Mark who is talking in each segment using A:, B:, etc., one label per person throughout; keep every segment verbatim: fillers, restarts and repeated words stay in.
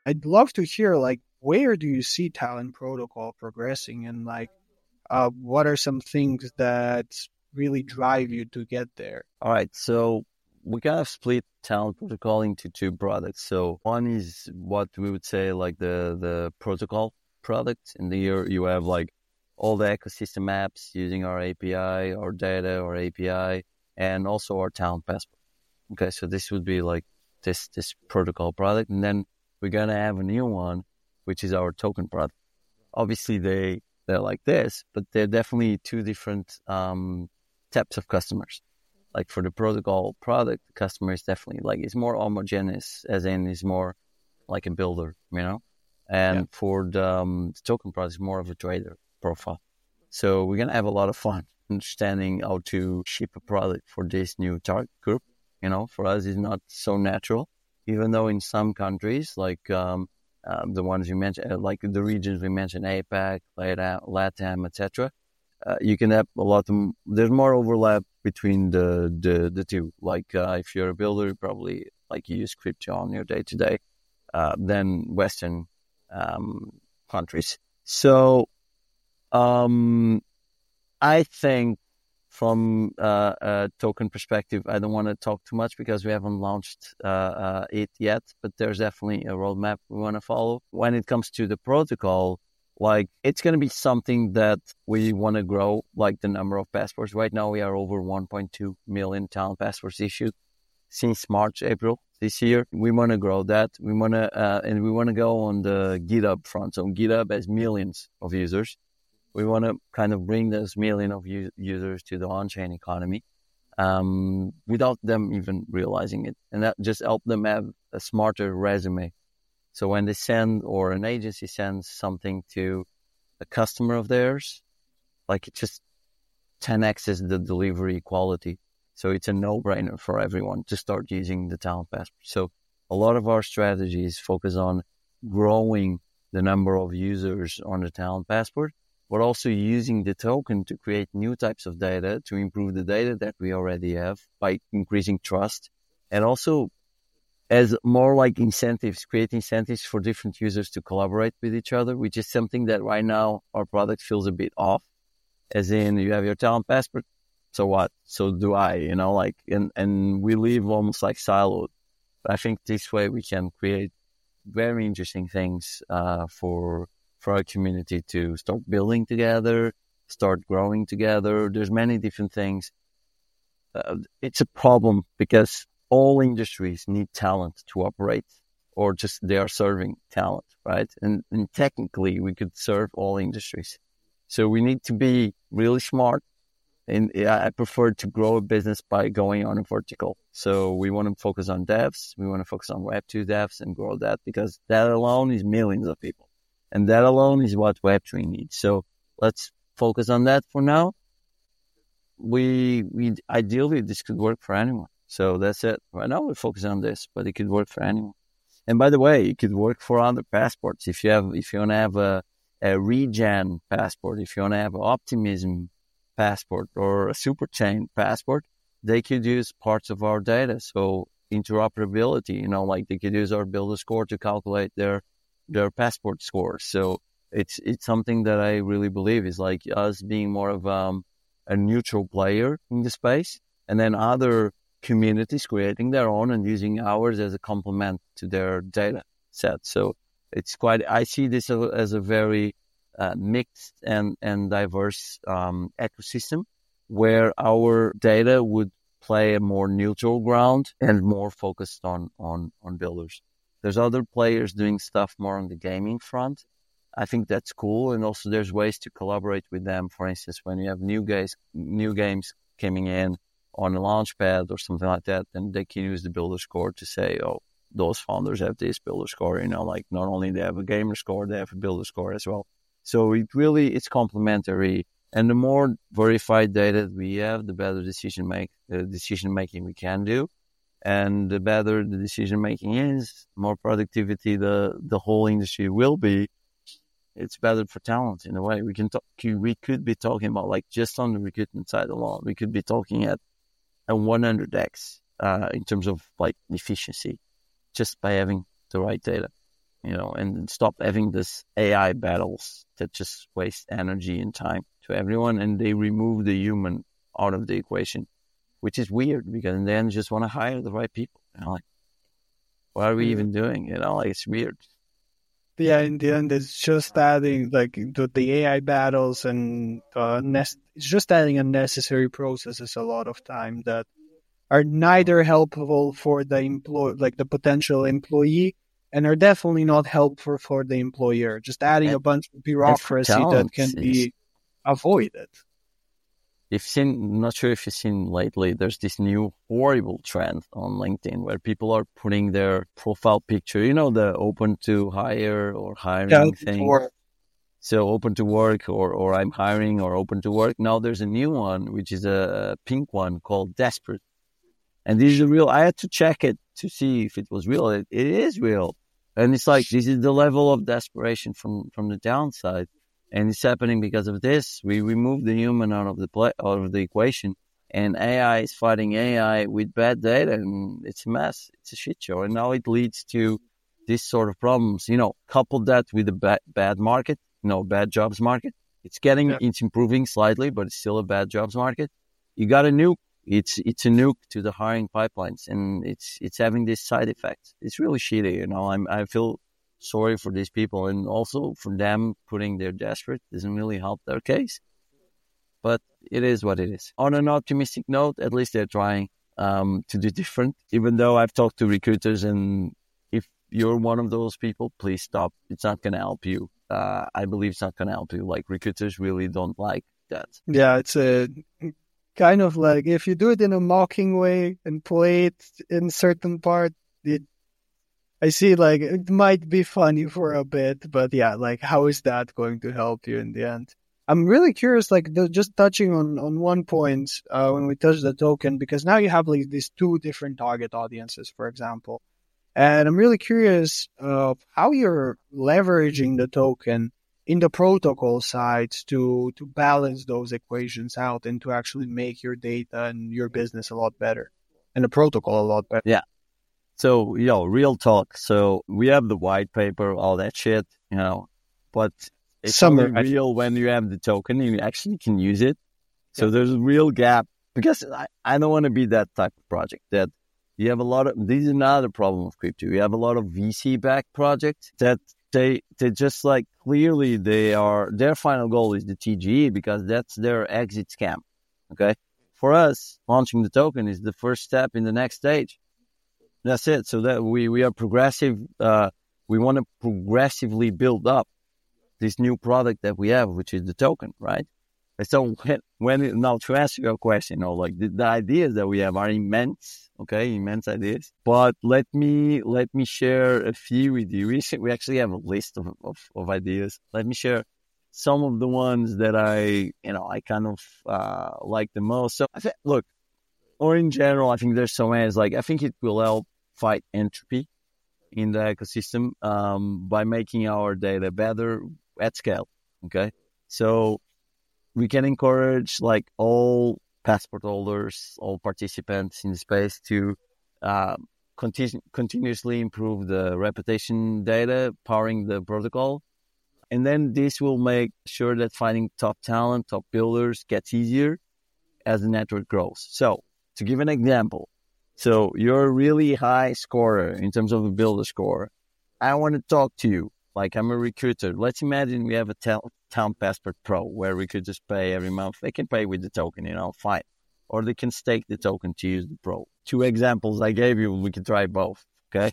A: I'd love to hear like where do you see Talent Protocol progressing, and like uh, what are some things that really drive you to get there?
B: All right, so we kind of split Talent Protocol into two products. So one is what we would say like the the protocol product. In the year you have like all the ecosystem apps using our A P I, our data, our A P I, and also our Talent Passport. Okay, so this would be like this this protocol product, and then we're gonna have a new one, which is our token product. Obviously, they they're like this, but they're definitely two different um, types of customers. Like for the protocol product, the customer is definitely like it's more homogeneous, as in is more like a builder, you know. And
A: Yeah.
B: for the, um, the token product, it's more of a trader profile. So we're gonna have a lot of fun understanding how to ship a product for this new target group. You know, for us, it's not so natural, even though in some countries, like um, um, the ones you mentioned, uh, like the regions we mentioned, APAC, LATAM, LATAM et cetera, uh, you can have a lot of, there's more overlap between the, the, the two. Like uh, if you're a builder, probably like you use crypto on your day to day, uh, than Western um, countries. So um, I think from uh, a token perspective, I don't want to talk too much because we haven't launched uh, uh, it yet, but there's definitely a roadmap we want to follow. When it comes to the protocol, like it's going to be something that we want to grow, like the number of passports. Right now, we are over one point two million Talent Passports issued since March, April this year. We want to grow that. We want to, uh, and we want to go on the GitHub front. So GitHub has millions of users. We want to kind of bring those million of u- users to the on-chain economy um, without them even realizing it. And that just help them have a smarter resume. So when they send or an agency sends something to a customer of theirs, like it just ten x's the delivery quality. So it's a no-brainer for everyone to start using the Talent Passport. So a lot of our strategies focus on growing the number of users on the Talent Passport, but also using the token to create new types of data to improve the data that we already have by increasing trust, and also as more like incentives, create incentives for different users to collaborate with each other, which is something that right now our product feels a bit off. As in, you have your Talent Passport, so what? So do I, you know, like, and, and we live almost like siloed. But I think this way we can create very interesting things uh, for for our community to start building together, start growing together. There's many different things. Uh, it's a problem because all industries need talent to operate, or just they are serving talent, right? And, and technically, we could serve all industries. So we need to be really smart. And I prefer to grow a business by going on a vertical. So we want to focus on devs. We want to focus on Web two devs and grow that, because that alone is millions of people. And that alone is what Web three needs. So let's focus on that for now. We, we ideally, this could work for anyone. So that's it. Right now we're focusing on this, but it could work for anyone. And by the way, it could work for other passports. If you have, if you want to have a, a regen passport, if you want to have an optimism passport or a superchain passport, they could use parts of our data. So interoperability, you know, like they could use our builder score to calculate their their passport scores. So it's it's something that I really believe is like us being more of um, a neutral player in the space, and then other communities creating their own and using ours as a complement to their data set. So it's quite, I see this as a very uh, mixed and, and diverse um, ecosystem where our data would play a more neutral ground and more focused on, on, on builders. There's other players doing stuff more on the gaming front. I think that's cool. And also there's ways to collaborate with them. For instance, when you have new guys, new games coming in on a launchpad or something like that, then they can use the builder score to say, oh, those founders have this builder score, you know, like not only they have a gamer score, they have a builder score as well. So it really, it's complementary. And the more verified data we have, the better decision make, uh, decision making we can do. And the better the decision making is, more productivity the, the whole industry will be. It's better for talent in a way. We can talk, we could be talking about, like, just on the recruitment side alone, we could be talking at a one hundred x uh, in terms of like efficiency, just by having the right data. you know, and stop having this A I battles that just waste energy and time to everyone, and they remove the human out of the equation, which is weird because in the end, you just want to hire the right people. You know, like, what are we even doing? You know, like it's weird.
A: Yeah, in the end, it's just adding like the, the A I battles and uh, nest. It's just adding unnecessary processes a lot of time that are neither helpful for the employee, like the potential employee, and are definitely not helpful for the employer. Just adding
B: And,
A: a bunch of bureaucracy that can be avoided.
B: You've seen, I'm not sure if you've seen lately, there's this new horrible trend on LinkedIn where people are putting their profile picture, you know, the open to hire or hiring
A: Yeah,
B: thing.
A: or-
B: So open to work or, or I'm hiring or open to work. Now there's a new one, which is a pink one called Desperate. And this is a real, I had to check it to see if it was real. It, it is real. And it's like, this is the level of desperation from, from the downside. And it's happening because of this. We remove the human out of the play, out of the equation, and A I is fighting A I with bad data, and it's a mess. It's a shit show. And now it leads to this sort of problems. You know, couple that with a bad, bad market, you know, bad jobs market. It's getting, yeah. it's improving slightly, but it's still a bad jobs market. You got a nuke. It's it's a nuke to the hiring pipelines, and it's it's having this side effect. It's really shitty. You know, I'm I feel sorry for these people, and also for them putting their desperate doesn't really help their case. But it is what it is. On an optimistic note, at least they're trying um, to do different. Even though I've talked to recruiters, and if you're one of those people, please stop. It's not going to help you. Uh, I believe it's not going to help you. Like, recruiters really don't like that.
A: Yeah, it's a kind of like, if you do it in a mocking way and play it in certain part, it I see, like, it might be funny for a bit, but yeah, like, how is that going to help you in the end? I'm really curious, like, the, just touching on, on one point uh, when we touch the token, because now you have, like, these two different target audiences, for example. And I'm really curious uh, how you're leveraging the token in the protocol side to, to balance those equations out and to actually make your data and your business a lot better and the protocol a lot better.
B: Yeah. So, you know, real talk. So we have the white paper, all that shit, you know, but it's only real when you have the token and you actually can use it. So yeah. There's a real gap, because I, I don't want to be that type of project that you have a lot of, this is another problem of crypto. You have a lot of V C-backed projects that they, they just like, clearly they are, their final goal is the T G E because that's their exit scam. Okay. For us, launching the token is the first step in the next stage. That's it. So that we, we are progressive. Uh, we want to progressively build up this new product that we have, which is the token, right? And so when, when it, now to answer your question, you know, like the, the ideas that we have are immense, okay, immense ideas. But let me let me share a few with you. We we actually have a list of, of, of ideas. Let me share some of the ones that I, you know, I kind of uh, like the most. So I think, look, or in general, I think there's so many. Like I think it will help fight entropy in the ecosystem um, by making our data better at scale. Okay, so we can encourage like all passport holders, all participants in the space to uh, continu- continuously improve the reputation data powering the protocol, and then this will make sure that finding top talent, top builders gets easier as the network grows. So to give an example. So you're a really high scorer in terms of a builder score. I want to talk to you like I'm a recruiter. Let's imagine we have a tel- Town Passport Pro where recruiters pay every month. They can pay with the token, you know, fine. Or they can stake the token to use the Pro. Two examples I gave you, we can try both, okay?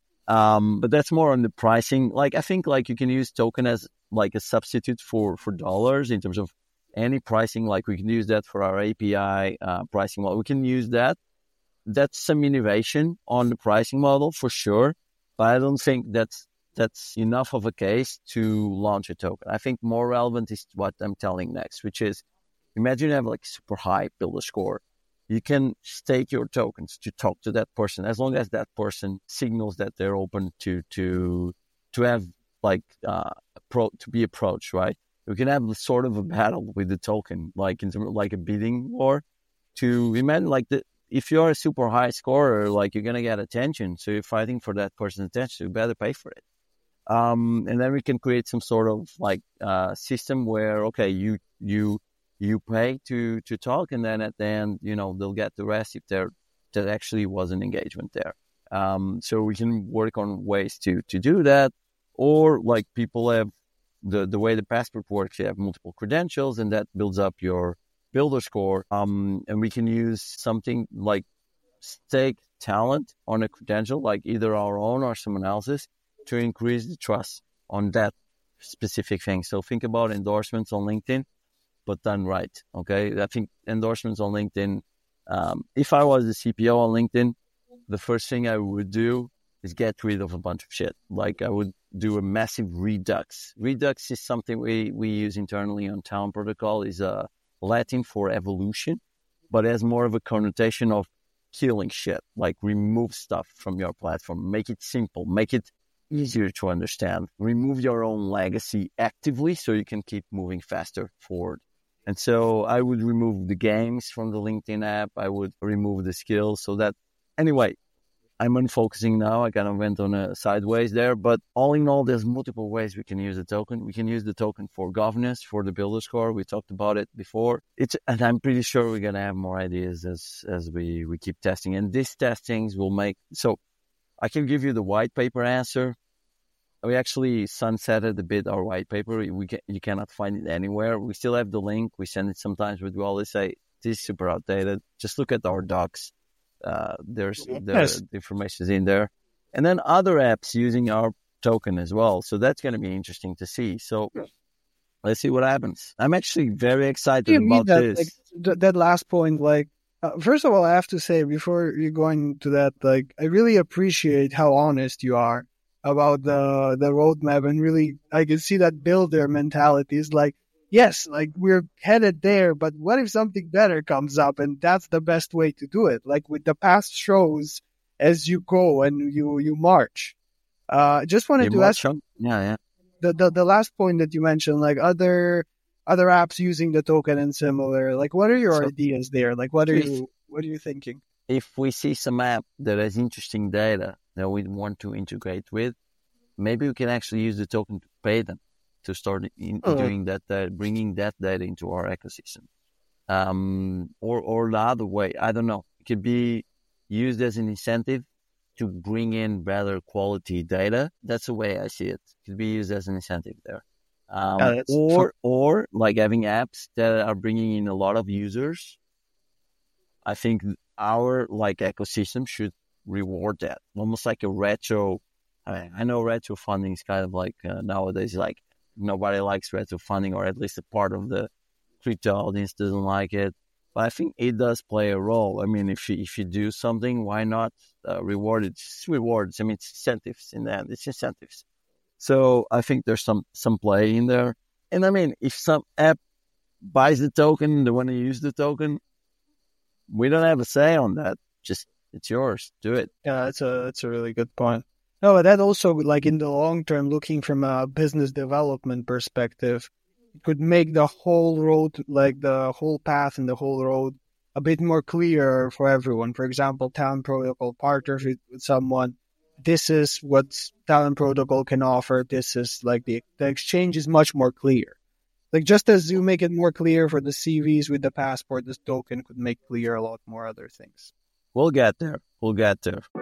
B: Um, but that's more on the pricing. Like I think like you can use token as like a substitute for, for dollars in terms of any pricing. Like we can use that for our A P I uh, pricing model. We can use that. That's some innovation on the pricing model for sure, but I don't think that's that's enough of a case to launch a token. I think more relevant is what I'm telling next, which is imagine you have like super high builder score. You can stake your tokens to talk to that person as long as that person signals that they're open to to to have like uh pro to be approached, right? We can have sort of a battle with the token, like in terms of like a bidding war. To imagine like the if you're a super high scorer, like you're going to get attention. So you're fighting for that person's attention. You better pay for it. Um, and then we can create some sort of like uh, system where, okay, you you you pay to to talk, and then at the end, you know, they'll get the rest if there there actually was an engagement there. Um, so we can work on ways to to do that, or like people have the the way the passport works, you have multiple credentials, and that builds up your builder score. Um, and we can use something like stake talent on a credential, like either our own or someone else's, to increase the trust on that specific thing. So think about endorsements on LinkedIn, but done right. Okay, I think endorsements on LinkedIn. Um, if I was the C P O on LinkedIn, the first thing I would do is get rid of a bunch of shit. Like I would do a massive redux. Redux is something we, we use internally on Talent Protocol. Is a Latin for evolution, but has more of a connotation of killing shit. Like remove stuff from your platform, make it simple, make it easier to understand. Remove your own legacy actively so you can keep moving faster forward. And so I would remove the games from the LinkedIn app. I would remove the skills so that, anyway, I'm unfocusing now. I kind of went on a sideways there, but all in all, there's multiple ways we can use the token. We can use the token for governance, for the builder score. We talked about it before. It's, and I'm pretty sure we're going to have more ideas as, as we, we keep testing. And these testings will make, so I can give you the white paper answer. We actually sunsetted a bit our white paper. We can, you cannot find it anywhere. We still have the link. We send it sometimes, but we always say, this is super outdated. Just look at our docs. Uh, there's the,
A: Yes.
B: the information is in there. And then other apps using our token as well. So that's going to be interesting to see. So let's see what happens. I'm actually very excited
A: You mean
B: about
A: that,
B: this.
A: like, th- that last point, like, uh, first of all, I have to say, before you go into that, like, I really appreciate how honest you are about the the roadmap, and really, I can see that builder mentality is like, yes, like we're headed there, but what if something better comes up? And that's the best way to do it. Like with the past shows as you go and you, you march. Uh, just wanted
B: You
A: to
B: march
A: ask
B: on? Yeah, yeah.
A: the, the, the last point that you mentioned, like other, other apps using the token and similar, like what are your
B: So-
A: ideas there? Like what are
B: If-
A: you, what are you thinking?
B: If we see some app that has interesting data that we want to integrate with, maybe we can actually use the token to pay them to start in,
A: Oh.
B: doing that, uh, bringing that data into our ecosystem. Um, or, or the other way, I don't know. It could be used as an incentive to bring in better quality data. That's the way I see it. It could be used as an incentive there. Um,
A: Yeah, that's
B: or, or like having apps that are bringing in a lot of users. I think our like ecosystem should reward that, almost like a retro. I, I know retro funding is kind of like uh, nowadays, like nobody likes retro funding, or at least a part of the crypto audience doesn't like it. But I think it does play a role. I mean, if you, if you do something, why not uh, reward it? It's rewards. I mean, it's incentives in the end. It's incentives. So I think there's some, some play in there. And I mean, if some app buys the token, they want to use the token, we don't have a say on that. Just, it's yours. Do it.
A: Yeah, that's a, that's a really good point. No, but that also, like in the long term, looking from a business development perspective, it could make the whole road, like the whole path and the whole road, a bit more clear for everyone. For example, Talent Protocol partners with, with someone. This is what Talent Protocol can offer. This is like the the exchange is much more clear. Like just as you make it more clear for the C Vs with the passport, this token could make clear a lot more other things.
B: We'll get there. We'll get there.